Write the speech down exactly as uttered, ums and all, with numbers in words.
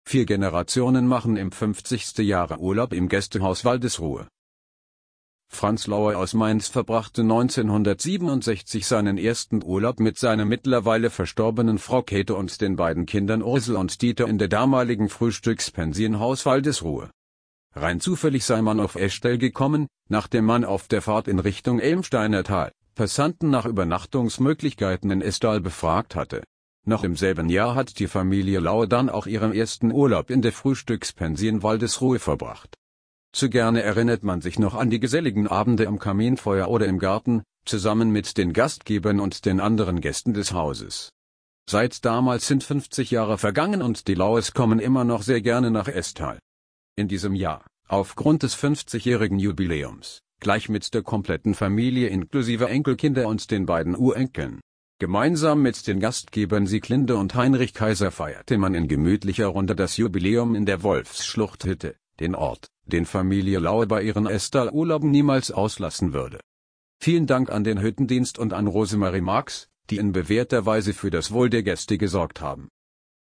Vier Generationen machen im fünfzigsten Jahre Urlaub im Gästehaus Waldesruhe. Franz Lauer aus Mainz verbrachte neunzehnhundertsiebenundsechzig seinen ersten Urlaub mit seiner mittlerweile verstorbenen Frau Käthe und den beiden Kindern Ursel und Dieter in der damaligen Frühstückspension Haus Waldesruhe. Rein zufällig sei man auf Eschdell gekommen, nachdem man auf der Fahrt in Richtung Elmsteiner Tal Passanten nach Übernachtungsmöglichkeiten in Estal befragt hatte. Noch im selben Jahr hat die Familie Lauer dann auch ihren ersten Urlaub in der Frühstückspension Waldesruhe verbracht. Zu gerne erinnert man sich noch an die geselligen Abende am Kaminfeuer oder im Garten, zusammen mit den Gastgebern und den anderen Gästen des Hauses. Seit damals sind fünfzig Jahre vergangen und die Lauers kommen immer noch sehr gerne nach Estal. In diesem Jahr, aufgrund des fünfzigjährigen Jubiläums, gleich mit der kompletten Familie inklusive Enkelkinder und den beiden Urenkeln. Gemeinsam mit den Gastgebern Sieglinde und Heinrich Kaiser feierte man in gemütlicher Runde das Jubiläum in der Wolfsschluchthütte, den Ort, den Familie Lauer bei ihren Estal-Urlauben niemals auslassen würde. Vielen Dank an den Hüttendienst und an Rosemarie Marx, die in bewährter Weise für das Wohl der Gäste gesorgt haben.